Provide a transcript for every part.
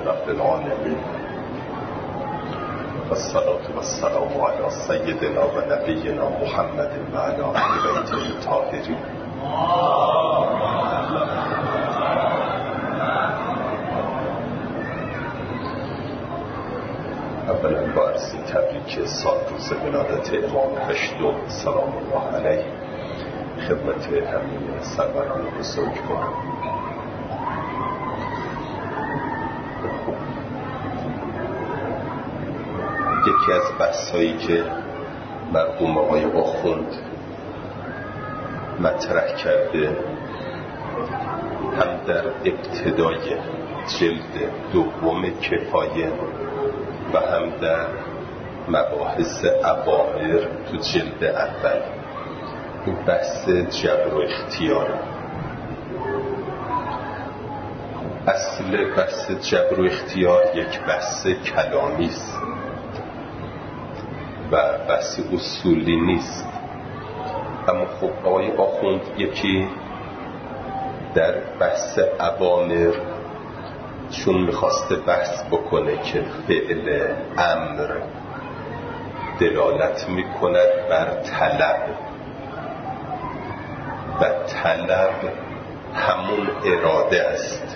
رب العالمين والصلاة والسلام على سيدنا ونبينا محمد وعلى آل بيته الطاهرين. اولا با عرض تبریک سال روز ولادت امام هشتم سلام الله علیه خدمت همه سروران بزرگوار. یکی از بحثایی که مرحوم آقای آخوند مطرح کرده هم در ابتدای جلد دوم کفایه و هم در مباحث اوامر تو جلد اول، این بحث جبر و اختیار. اصل بحث جبر و اختیار یک بحث کلامی است و بحث اصولی نیست. اما خب آقای آخوند یکی در بحث اوامر چون میخواسته بحث بکنه که فعل امر دلالت میکند بر طلب و طلب همون اراده است.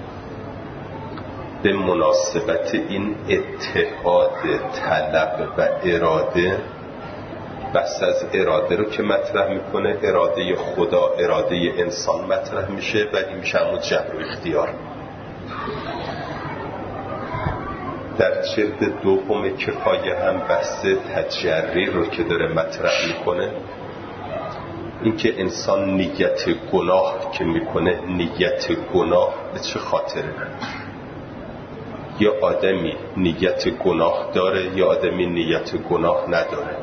به مناسبت این اتحاد طلب و اراده، بحث از اراده رو که مطرح میکنه اراده خدا، اراده انسان مطرح میشه و این میشه همون جبر و اختیار. در جلد دوم کفایه هم بحث تجری رو که داره مطرح میکنه، اینکه انسان نیت گناه که میکنه نیت گناه به چه خاطره؟ یا آدمی نیت گناه داره یا آدمی نیت گناه نداره،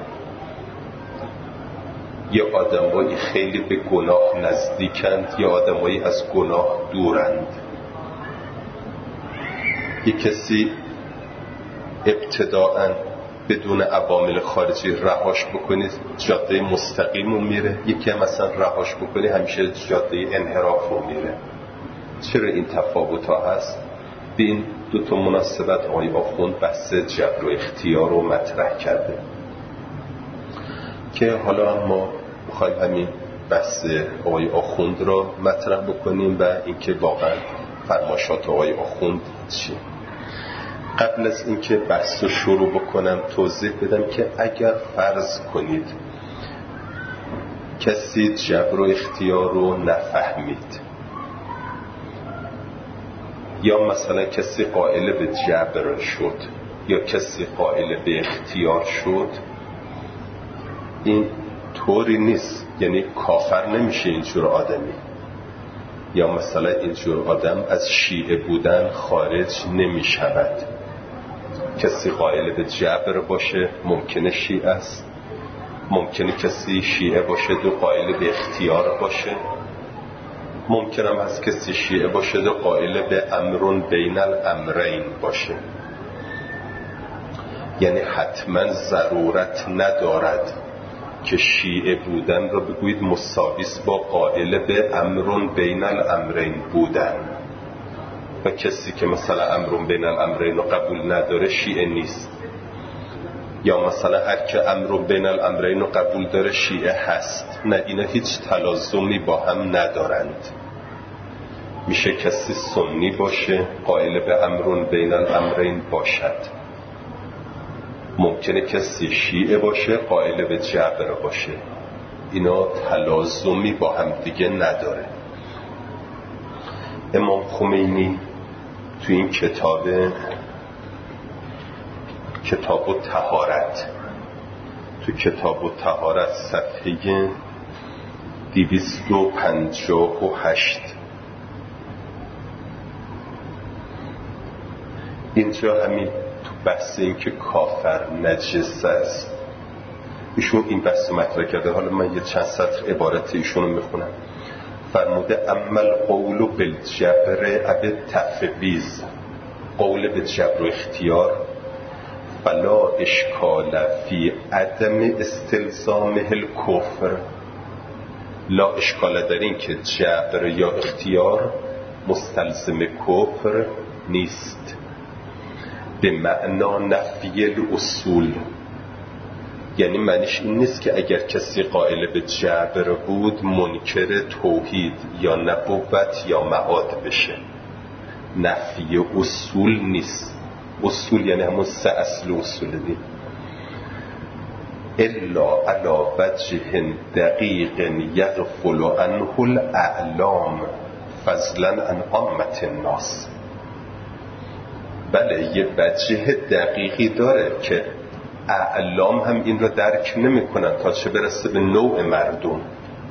یا آدمایی خیلی به گناه نزدیکند یا آدمایی از گناه دورند. یک کسی ابتداءً بدون عوامل خارجی رهاش بکنید جاده مستقیم رو میره، یکی هم مثلا رهاش بکنی همیشه جاده انحراف رو میره. چرا این تفاوت ها هست؟ به این دو تا مناسبت آقای آخوند بحث جبر و اختیار رو مطرح کرده که حالا ما میخوایم همین بحث آقای آخوند رو مطرح بکنیم و اینکه واقعا فرمایشات آقای آخوند چیه. قبل از اینکه بحث رو شروع بکنم توضیح بدم که اگر فرض کنید کسی جبر و اختیار رو نفهمید یا مثلا کسی قائل به جبر شد یا کسی قائل به اختیار شد، این طوری نیست، یعنی کافر نمیشه اینجور آدمی، یا مثلا اینجور آدم از شیعه بودن خارج نمیشود. کسی قائل به جبر باشه ممکنه شیعه است، ممکنه کسی شیعه باشه دو قائل به اختیار باشه، ممکنه هم از کسی شیعه باشه دو قائل به امرون بین الامرین باشه. یعنی حتما ضرورت ندارد که شیعه بودن رو بگویید مساویس با قائل به امرون بین الامرین بودن، و کسی که مثلا امرون بین الامرین رو قبول نداره شیعه نیست، یا مثلا هر که امرون بین الامرین رو قبول داره شیعه هست. نه، اینا هیچ تلازمی با هم ندارند. میشه کسی سنی باشه قائل به امرون بین الامرین باشد، ممکنه کسی شیعه باشه قائل به جبر باشه. اینا تلازمی با هم دیگه نداره. امام خمینی تو این کتاب الطهارت، تو کتاب الطهارت صفحه 258 اینجا همین تو بحث این که کافر نجس است ایشون این بحث مطرح کرده. حالا من یه چند سطر عبارت ایشون رو میخونم. فرموده عمل قول بالجبر اب تفویض، قول به جبر و اختیار فلا اشکال فی عدم استلزامه الکفر، لا اشکال در این که جبر یا اختیار مستلزم کفر نیست. به معنا نفی الاصول، یعنی معنیش این نیست که اگر کسی قائل به جبر بود منکر توحید یا نبوت یا معاد بشه. نفی اصول نیست. اصول یعنی همون 3 اصل اصول دین. الا علی وجه دقیق یغفل عنه الاعلام فضلا عن عامة الناس. بله یه وجه دقیقی داره که اعلام هم این رو درک نمی کنن تا چه برسه به نوع مردم.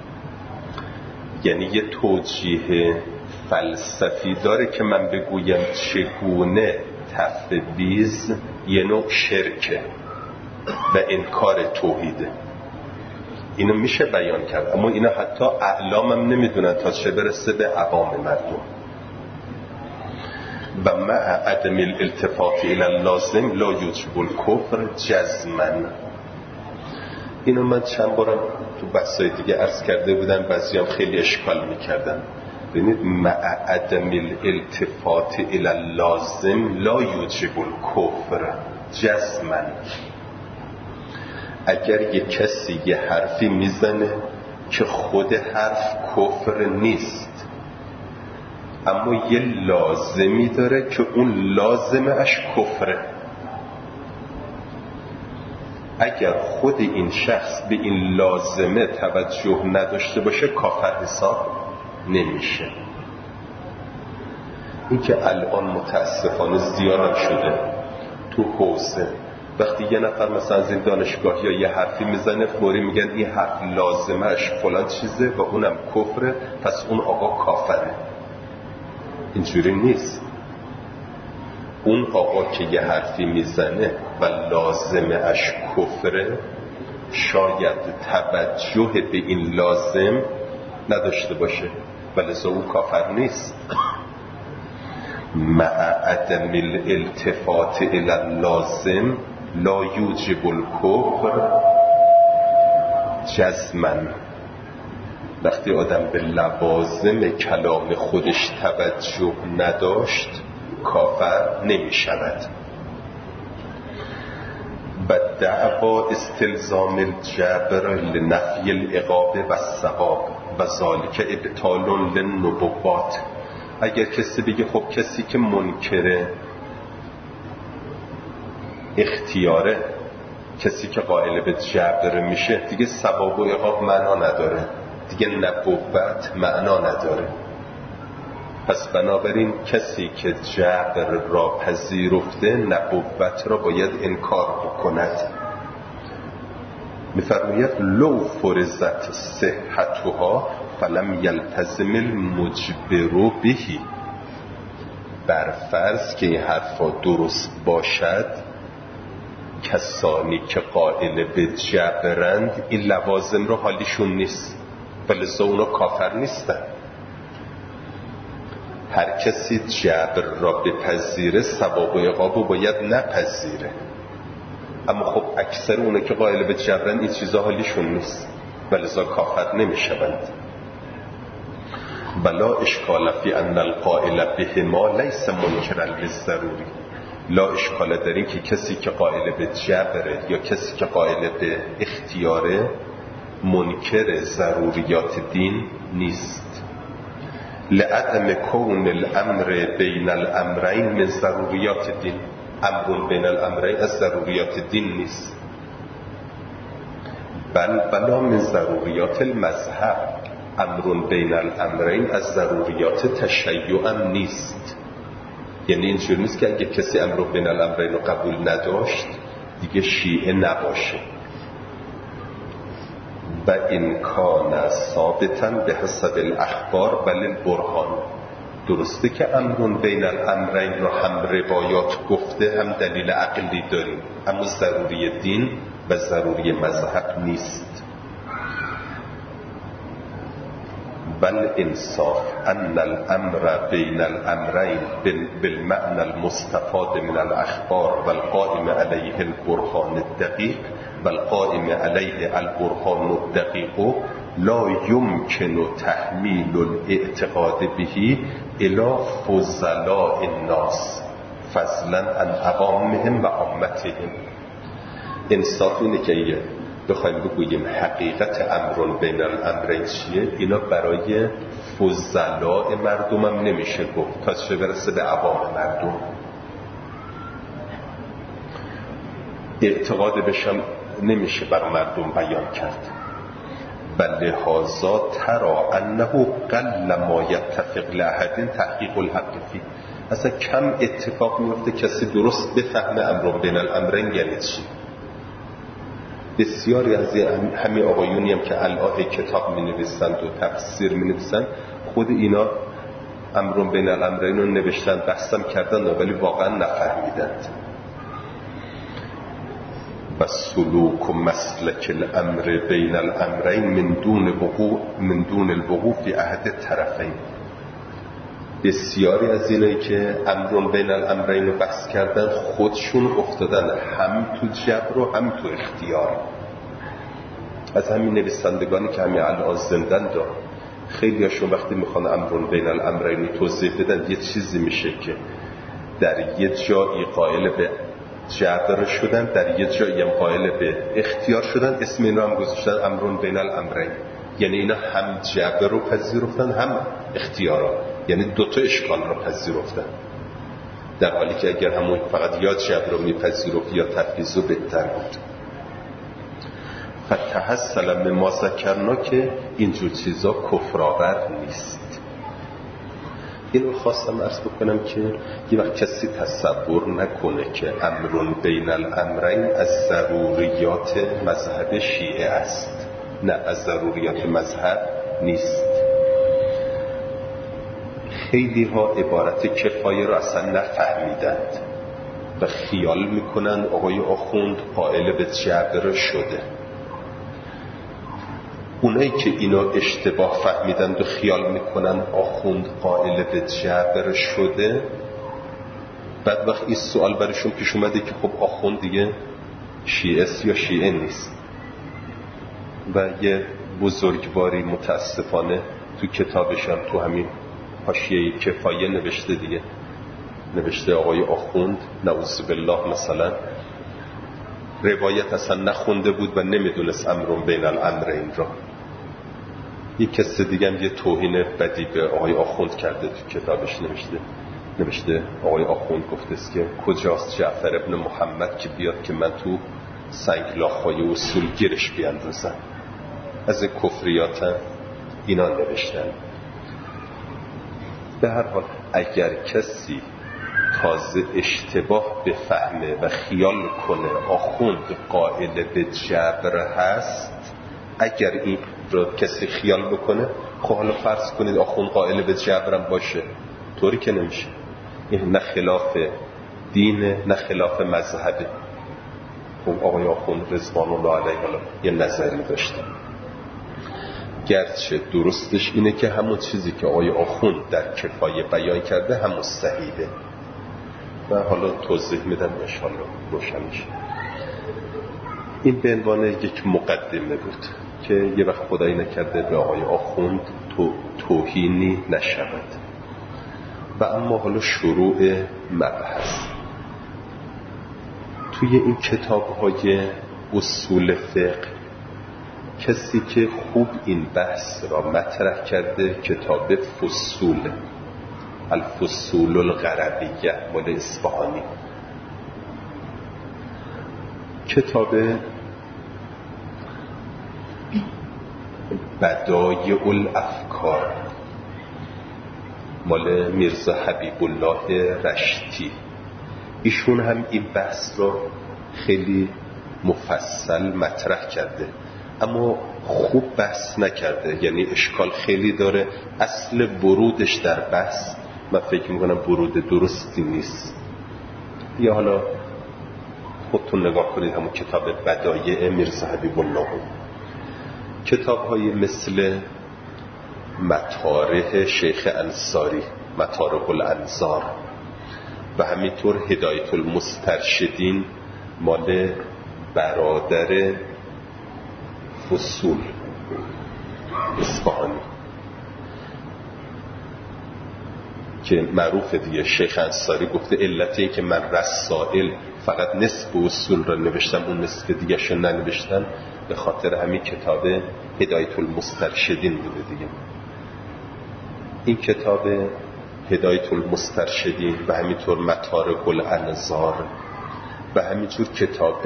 یعنی یه توجیه فلسفی داره که من بگویم چگونه تفویض یه نوع شرکه و انکار توحیده. اینو میشه بیان کرد، اما اینا حتی اعلام هم نمیدونن تا چه برسه به عوام مردم. و مع عدم الالتفات الى اللازم لا یوجب الکفر جزما. اینو من چند بارم تو بحثای دیگه عرض کرده بودم، بعضیام خیلی اشکال میکردن. ببینید مع عدم الالتفات الى اللازم لا یوجب الکفر جزما. اگر یه کسی یه حرفی میزنه که خود حرف کفر نیست، اما یه لازمی داره که اون لازمه اش کفره، اگر خود این شخص به این لازمه توجه نداشته باشه کافر حساب نمیشه. این که الان متاسفانه زیاد شده تو حوزه، وقتی یه نفر مثلا از این دانشگاه یا یه حرفی میزنه فوری میگن این حرف لازمش فلان چیزه و اونم کفره، پس اون آقا کافره. اینجوری نیست. اون آقا که یه حرفی میزنه و لازمش کفره شاید توجه به این لازم نداشته باشه ولذا اون کافر نیست. مع عدم الالتفات الى اللازم لا یوجب الکفر جزما. وقتی آدم به لوازم کلام خودش توجه نداشت کافر نمی شود. و دعوا استلزام الجبر لنفی العقاب و الثواب و ذالک ابطال للنبوات. اگر کسی بگه خب کسی که منکره اختیاره، کسی که قائل به جبر میشه دیگه ثواب و عقاب معنا نداره، دیگه نبوت معنا نداره. پس بنابراین کسی که جبر را پذیرفته نبوت را باید انکار بکند. میفرماید لو فرضت صحتها فلم یلتزم المجبر بهی. بر فرض که این حرفا درست باشد کسانی که قائل به جبرند این لوازم رو حالیشون نیست ولذا اونا کافر نیستن. هر کسی جبر را بپذیره ثواب و عقاب رو باید نپذیره، اما خب اکثر اونا که قائل به جبرند این چیزا حالیشون نیست ولذا کافر نمیشوند. بلا اشکال فی ان القائل بهما لیس منکرا للضروری. لا اشکال در این که کسی که قائل به جبره یا کسی که قائل به اختیاره منکر ضروریات دین نیست. لعدم کون الامر بین الامرین من ضروریات دین. امر بین الامرین از ضروریات دین نیست، بلا من ضروریات المذهب. امر بین الامرین از ضروریات تشیع هم نیست. یعنی اینجور نیست که اگه کسی امر بین الامرین رو قبول نداشت دیگه شیعه نباشه. و این کان ثابتا به حسب الاخبار بل البرهان. درسته که امر بین الامرین رو هم روایات گفته هم دلیل عقلی داریم، اما ضروری دین و ضروری مذهب نیست. بل انصاف ان الامر بین الامرین بالمعنى المستفاد من الاخبار والقائم علیه البرهان الدقیق والقائم علیه البرهان الدقیق لا يمكن تحمیل الاعتقاد به الى فضلاء الناس فضلا عن عوامهم و عامتهم. انصاف اینه که بخوایم بگوییم حقیقت امرون بین الامرین چیه، اینا برای فضلاء مردم هم نمیشه گفت تا چه برسه به عوام مردم. اعتقاد بشم نمیشه بر مردم بیان کرد. بل لحاظا ترا انه قل ما یتفق لأحد تحقیق الحق فی. اصلا کم اتفاق میفته کسی درست بفهمه امرون بین الامرین یعنی چی. بسیاری از همین آقایونی هم که الان کتاب می نویسند و تفسیر می نویسند، خود اینا امرون بین الامرین رو نوشتن، بحثم کردن ولی واقعا نفهمیدند. و سلوک و مسلک الامر بین الامرین من دون الوقوع فی احد طرفین. بسیاری از اینایی که امرون بین الامرین رو بحث کردن خودشون افتادن هم تو جبر و هم تو اختیار. از همین نویسندگانی که همین الان زندن دار، خیلی هاشون وقتی میخوان امرون بین الامرین توضیح بدن یه چیزی میشه که در یه جایی قائل به جبر شدن، در یه جایی هم قائل به اختیار شدن، اسم اینا هم گذاشتن امرون بین الامرین. یعنی اینا هم جبر رو پذیرفتن هم اختیار، یعنی دوتا اشکال رو پذیرفتن، در حالی که اگر همون فقط یا جبر رو میپذیرفت یا تفویض رو بهتر بود. فتحصل مما ذکرنا که اینجور چیزا کفرآور نیست. اینو خواستم عرض بکنم که یه وقت کسی تصور نکنه که امرون بین الامرین از ضروریات مذهب شیعه است. نه، از ضروریات مذهب نیست. خیلی ها عبارت کفایه رو اصلا نفهمیدند و خیال میکنن آقای آخوند قائل به جبر شده. اونایی که اینو اشتباه فهمیدند و خیال میکنن آخوند قائل به جبر شده، بعد وقت این سوال برشون پیش اومده که خب آخوند دیگه شیعه است یا شیعه نیست. و یه بزرگواری متاسفانه تو کتابشم تو همین حاشیه کفایه نوشته دیگه، نوشته آقای آخوند نعوذ بالله مثلا روایت اصلا نخونده بود و نمیدونست امرون بین الامرین را. یک کس دیگه هم یه توهین بدی به آقای آخوند کرده تو کتابش نوشته آقای آخوند گفته است که کجاست جعفر ابن محمد که بیاد که من تو سنگلاخ‌های اصول گیرش بیاندازم. از کفریات هم اینا نوشتن. به هر حال اگر کسی تازه اشتباه بفهمه و خیال کنه آخوند قائل به جبر هست، اگر این رو کسی خیال بکنه، خب حالا فرض کنید آخوند قائل به جبرم باشه، طوری که نمیشه. این نه خلاف دینه نه خلاف مذهبه. خب آقای آخوند رضوان الله علیه حالا یه نظری داشتن، گرچه درستش اینه که همون چیزی که آقای آخوند در کفایه بیان کرده همون صحیحه و حالا توضیح میدم انشاءالله روشن میشه. این به عنوان یک مقدمه بود که یه وقت خدایی نکرده به آقای آخوند توهینی نشود. و اما حالا شروع مبحث. توی این کتاب‌های اصول فقه کسی که خوب این بحث را مطرح کرده کتاب فصول، الفصول الغربیه مال اصفهانی، کتاب بدایع الافکار مال میرزا حبیب الله رشتی. ایشون هم این بحث را خیلی مفصل مطرح کرده اما خوب بحث نکرده، یعنی اشکال خیلی داره. اصل ورودش در بحث من فکر میکنم ورود درستی نیست. یا حالا خودتون نگاه کنید همون کتاب بدایع میرزا حبیب الله. کتاب های مثل مطارح شیخ انصاری، مطارح الانظار، و همینطور هدایت المسترشدین مال برادر فصول اصفهانی، که معروف دیگه، شیخ انصاری گفته علت این که من رسائل فقط نصف اصول را نوشتم اون نصف دیگه شو ننوشتم به خاطر همین کتاب هدایت المسترشدین بوده دیگه. این کتاب هدایت المسترشدین و همینطور مطارق الانظار و همینطور کتاب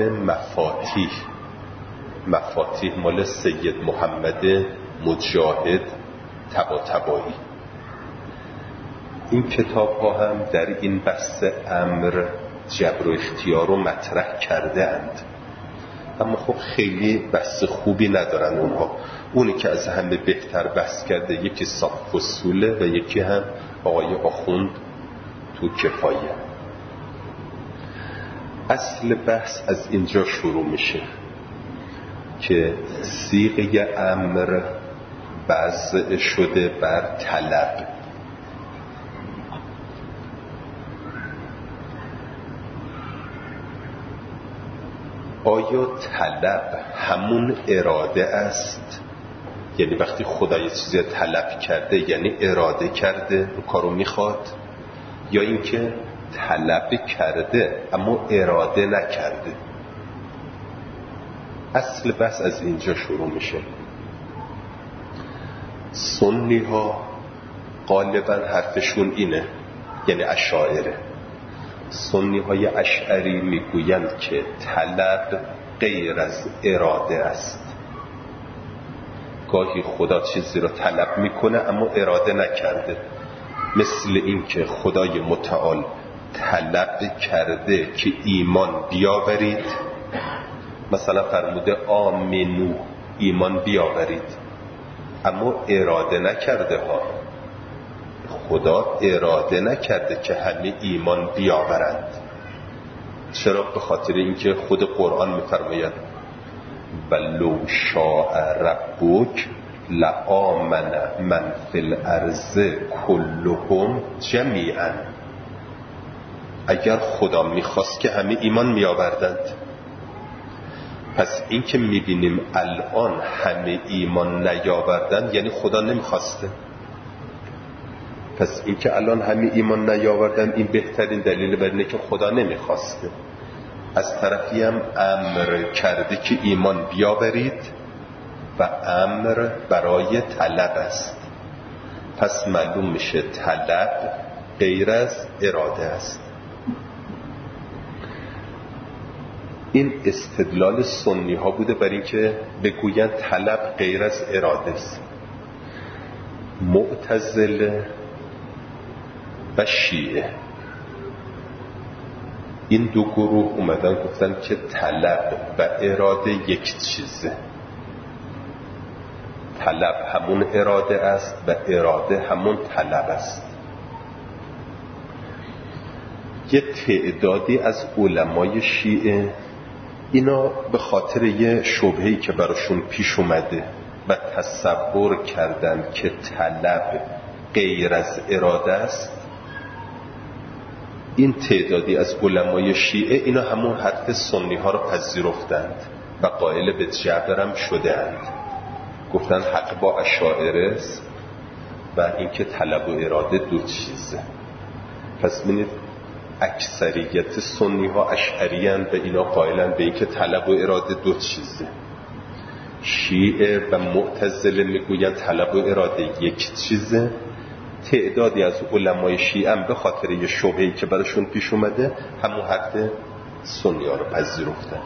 مفاتیح مال سید محمد مجاهد طباطبایی، این کتاب ها هم در این بحث امر جبر و اختیار رو مطرح کرده اند، اما خب خیلی بحث خوبی ندارن اونها. اونی که از همه بهتر بحث کرده یکی صاحب فصوله و یکی هم آقای آخوند تو کفایه. اصل بحث از اینجا شروع میشه که صیغه امر وضع شده بر طلب. آیا طلب همون اراده است؟ یعنی وقتی خدا یه چیزی طلب کرده یعنی اراده کرده اون کارو میخواد، یا اینکه طلب کرده اما اراده نکرده؟ اصل بس از اینجا شروع میشه. سنی ها غالبا حرفشون اینه، یعنی اشاعره. سنی های اشعری میگویند که طلب غیر از اراده است. گاهی خدا چیزی رو طلب میکنه اما اراده نکرده، مثل این که خدای متعال طلب کرده که ایمان بیاورید، مثلا فرموده آمنو ایمان بیاورید، اما اراده نکرده ها. خدا اراده نکرده که همه ایمان بیاورند. چرا؟ به خاطر اینکه خود قرآن میفرماید ولو شاء ربک لآمن من فی الارض کلهم جمیعا. اگر خدا میخواست که همه ایمان میآوردند. پس این که میبینیم الان همه ایمان نیاوردند یعنی خدا نمیخواسته. پس این که الان همه ایمان نیاوردن این بهترین دلیل بر اینه که خدا نمیخواسته. از طرفی هم امر کرده که ایمان بیاورید و امر برای طلب است. پس معلوم میشه طلب غیر از اراده است. این استدلال سنی ها بوده برای اینکه بگویند طلب غیر از اراده است. معتزله و شیعه این دو گروه اومدن گفتن که طلب و اراده یک چیزه. طلب همون اراده است و اراده همون طلب است. یه تعدادی از علمای شیعه اینا به خاطر یه شبهه‌ای که براشون پیش اومده و تصور کردن که طلب غیر از اراده است، این تعدادی از علمای شیعه اینا همون حرف سنی ها رو پذیرفتند و قائل به جبر هم شدند. گفتن حق با اشاعره است و اینکه طلب و اراده دو چیزه. پس ببینید اکثریت سنی ها اشعری اند و اینا قائلن به اینکه طلب و اراده دو چیزه. شیعه و معتزله میگویند طلب و اراده یک چیزه. تعدادی از علمای شیعه هم به خاطر یه شبهه‌ای که براشون پیش اومده همون حرف سنی ها رو پذیرفتن.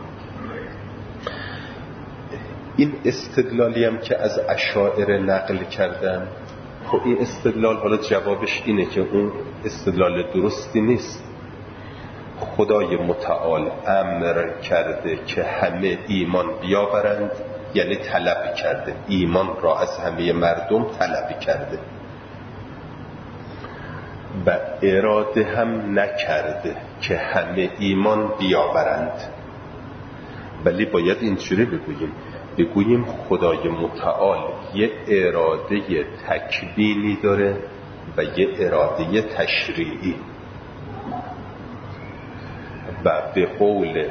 این استدلالی هم که از اشاعره نقل کردن، خب این استدلال حالا جوابش اینه که اون استدلال درستی نیست. خدای متعال امر کرده که همه ایمان بیاورند، یعنی طلب کرده، ایمان را از همه مردم طلب کرده و اراده هم نکرده که همه ایمان بیاورند. ولی باید اینجوری بگوییم خدای متعال یه اراده تکوینی داره و یه اراده تشریعی و به قول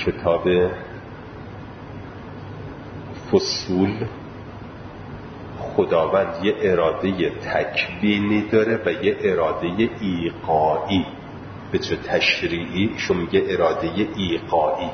کتاب فصول خداوند یه اراده تکوینی داره و یه اراده ایقاعی. به جای تشریعی ایشون میگه اراده ایقاعی.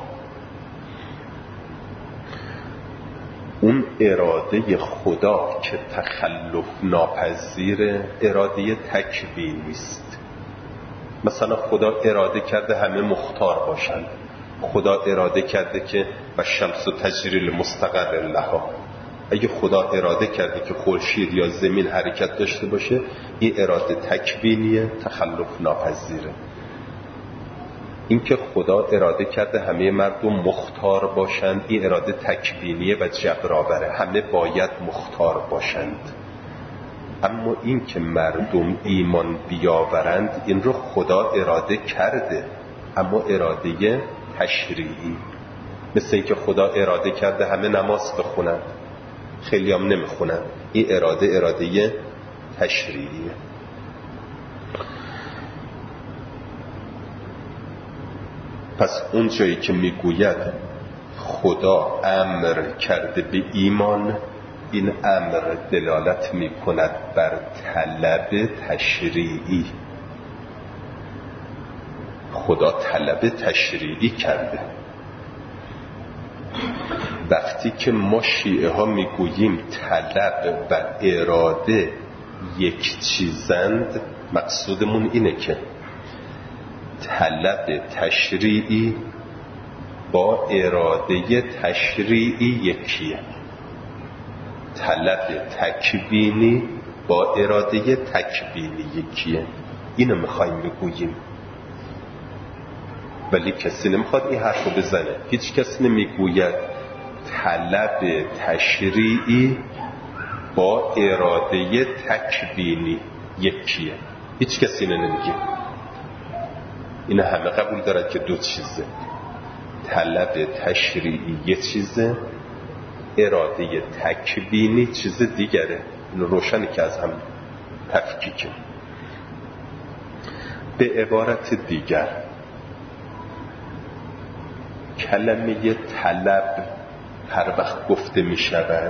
اون اراده خدا که تخلف ناپذیر اراده تکوینی است. مثلا خدا اراده کرده همه مختار باشند، خدا اراده کرده که و شمس و تجری لمستقر لها. اگه خدا اراده کرده که خورشید یا زمین حرکت داشته باشه، این اراده تکوینیه، تخلف ناپذیره. این که خدا اراده کرده همه مردم مختار باشند، این اراده تکوینیه و جبرآوره، همه باید مختار باشند. اما این که مردم ایمان بیاورند، این رو خدا اراده کرده، اما اراده تشریعی. مثل این که خدا اراده کرده همه نماز بخونند، خیلی هم نمیخونند، این اراده تشریعیه. پس اون جایی که میگوید خدا امر کرده به ایمان، این امر دلالت میکند بر طلب تشریعی. خدا طلب تشریعی کرده. وقتی که ما شیعه ها میگوییم طلب و اراده یک چیزند، مقصودمون اینه که طلب تشریعی با اراده تشریعی یکیه، طلب تکوینی با اراده تکوینی یکیه. اینو میخوایم بگوییم، ولی کسی نمیخواد این حرفو بزنه. هیچ کسی نمیگوید طلب تشریعی با اراده تکوینی یکیه. هیچ کسی نمیگه. این همه قبول دارد که دو چیزه، طلب تشریعی یه چیزه، اراده تکوینی چیز دیگره. این روشنی که از هم تفکیکه. به عبارت دیگر کلمه طلب هر وقت گفته می شود،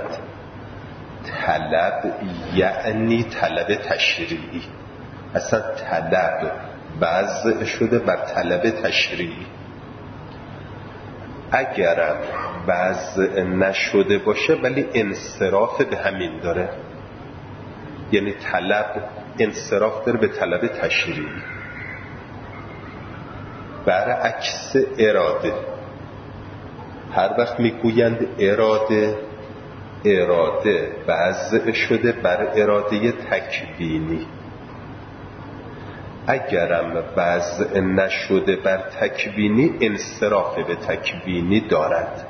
طلب یعنی طلب تشریعی. اصلا طلب وضع شده بر طلب تشریعی. اگرم وضع نشده باشه ولی انصراف به همین داره، یعنی طلب انصراف داره به طلب تشریعی. برعکس اراده، هر وقت میگویند اراده وضع شده بر اراده تکوینی. اگرم وضع نشده بر تکوینی، انصراف به تکوینی دارد.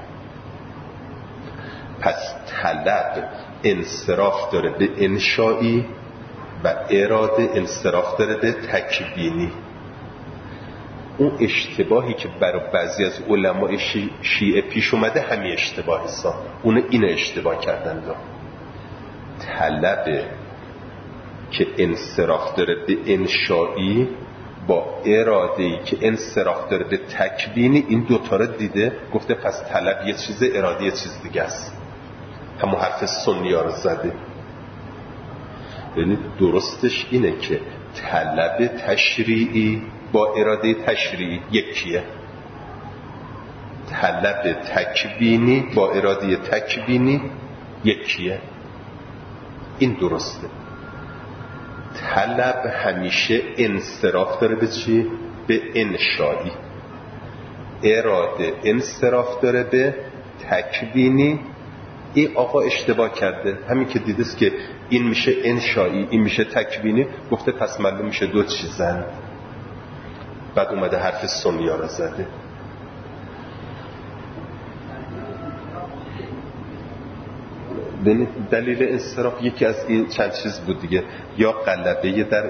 پس طلب انصراف داره به انشایی و اراده انصراف داره به تکوینی. اون اشتباهی که برای بعضی از علماء شیعه پیش اومده همین اشتباهی سا، اون اینو اشتباه کردن. طلب که انصراف داره به انشایی با اراده‌ای که انصراف داره به تکوینی، این دوتا رو دیده گفته پس طلب یه چیز، اراده یه چیز دیگه است. همون حرف سنی ها رو زده. یعنی درستش اینه که طلب تشریعی با اراده تشریعی یکیه، طلب تکوینی با اراده تکوینی یکیه. این درسته. طلب همیشه انصراف داره به چی؟ به انشایی. اراده انصراف داره به تکوینی. این آقا اشتباه کرده، همین که دیدست که این میشه انشایی این میشه تکوینی، گفته پس معلوم میشه دو چیزن. بعد اومده حرف سنی ها رو زده. دلیل انصراف یکی از این چند چیز بود دیگه، یا غلبه در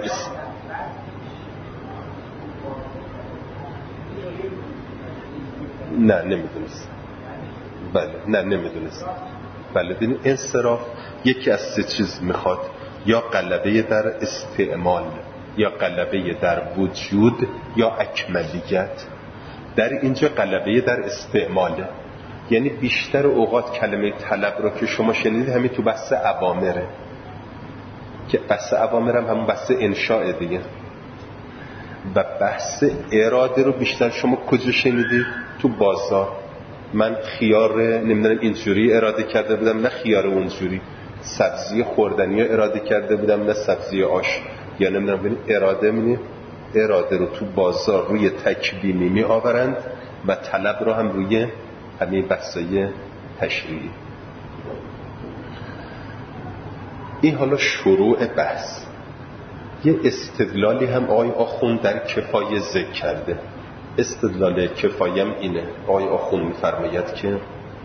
نه نمیدونست. بله نه نمیدونست. بله ببین انصراف یکی از سه چیز میخواد، یا غلبه در استعمال، یا غلبه در وجود، یا اکمالیت. در اینجا غلبه در استعماله. یعنی بیشتر اوقات کلمه طلب رو که شما شنیدید همین تو بحث اوامره، که بحث اوامرم همون بحث انشاء دیگه. و بحث اراده رو بیشتر شما کجا شنیدید؟ تو بازار. من خیار نمیدونم اینجوری اراده کرده بودم، نه خیار اونجوری. سبزی خوردنی رو اراده کرده بودم، نه سبزی آش. یا نمیدونم ببین اراده رو تو بازار روی تکوینی می آورند و طلب رو هم روی همین بحثای تشریعی. این حالا شروع بحث. یه استدلالی هم آقای آخوند در کفایه ذکر کرده. استدلال کفایه هم اینه. آقای آخوند می‌فرماید که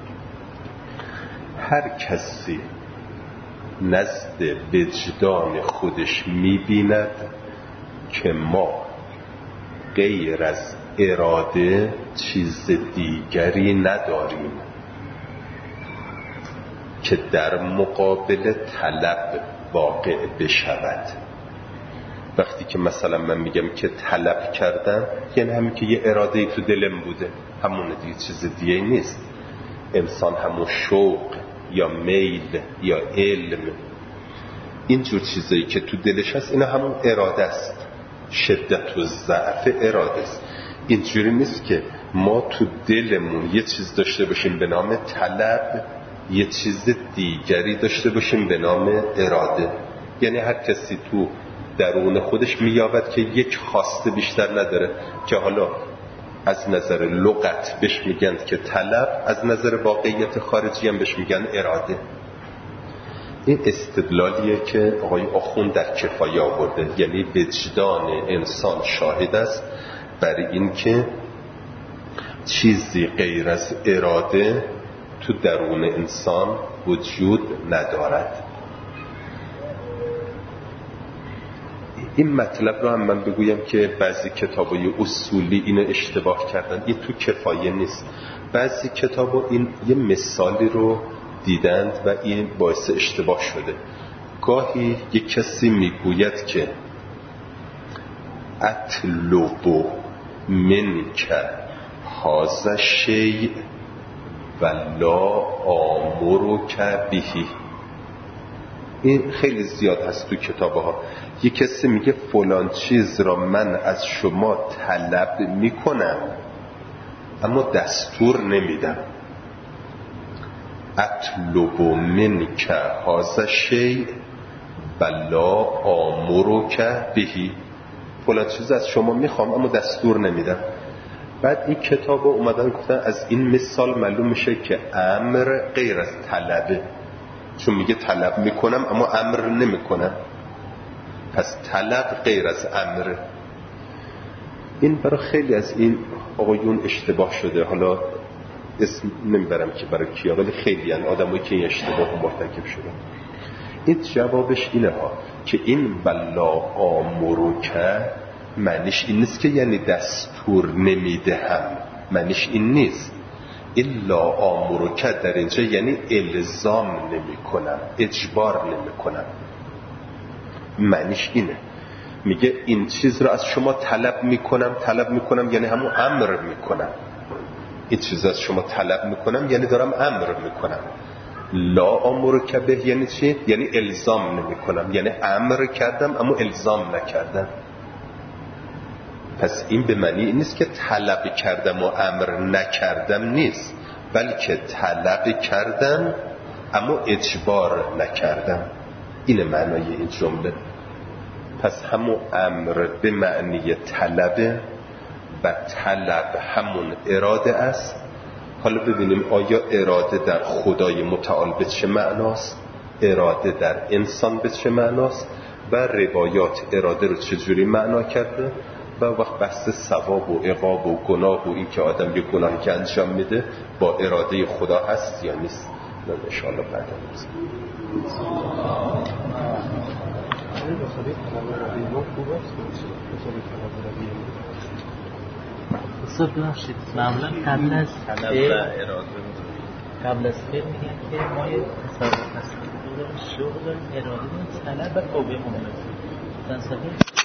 هر کسی نزد وجدان خودش می‌بیند که ما غیر از اراده چیز دیگری نداریم که در مقابل طلب واقع بشود. وقتی که مثلا من میگم که طلب کردم، یعنی همین که یه اراده‌ای تو دلم بوده، همونه دیگه، چیز دیگه نیست. انسان همون شوق یا میل یا علم، اینجور چیزایی که تو دلش هست، اینا همون اراده است. شدت و ضعف اراده است. اینجوری نیست که ما تو دلمون یه چیز داشته باشیم به نام طلب، یه چیز دیگری داشته باشیم به نام اراده. یعنی هر کسی تو درون خودش می‌یابد که یک خواسته بیشتر نداره، که حالا از نظر لغت بهش میگن که طلب، از نظر واقعیت خارجی هم بهش میگن اراده. این استدلالیه که آقای آخوند در کفایه آورده. یعنی وجدان انسان شاهد است برای این که چیزی غیر از اراده تو درون انسان وجود ندارد. این مطلب رو هم من بگویم که بعضی کتابای اصولی اینو اشتباه کردن. این تو کفایه نیست. بعضی کتابا این یه مثالی رو دیدند و این باعث اشتباه شده. گاهی یک کسی میگوید که اطلب منک هذا الشیء و لا آمرک به. این خیلی زیاد هست تو کتابها. یک کسی میگه فلان چیز را من از شما طلب میکنم اما دستور نمیدم. اطلب منک هذا الشیء و لا آمرک به. فلان چیز از شما میخوام اما دستور نمیدم. بعد این کتاب اومدن گفتن از این مثال معلوم میشه که امر غیر از طلبه، چون میگه طلب میکنم اما امر نمیکنم، پس طلب غیر از امر. این برای خیلی از این آقایون اشتباه شده. حالا اسم نمیبرم که برای کیا، ولی خیلی ان آدمایی که این اشتباه مرتکب شدن. این جوابش اینه ها که این بلا آمرک معنیش این نیست که یعنی دستور نمیدهم، معنیش این نیست. الا آمرک در اینجا یعنی الزام نمی کنم، اجبار نمی کنم. معنیش اینه. میگه این چیز رو از شما طلب میکنم یعنی همون امر میکنم. این چیز از شما طلب میکنم یعنی دارم امر میکنم. لا آمرک به یعنی چی؟ یعنی الزام نمی کنم، یعنی امر کردم اما الزام نکردم. پس این به معنی این نیست که طلب کردم و امر نکردم نیست، بلکه طلب کردم اما اجبار نکردم. این معنای این جمله. پس همون امر به معنی طلبه و طلب همون اراده است. حالا ببینیم آیا اراده در خدای متعال به چه معناست، اراده در انسان به چه معناست و روایات اراده رو چجوری معنا کرده و وقت بحث ثواب و عقاب و گناه و این که آدم یه گناهی که انجام میده با اراده خدا هست یا نیست. نه انشاءالله بعدا حساب ببخشید معمولا قبل از فعل میگن که ما یه تصور هستیم شغل داریم، اراده داریم، طلب و قوه مملکت.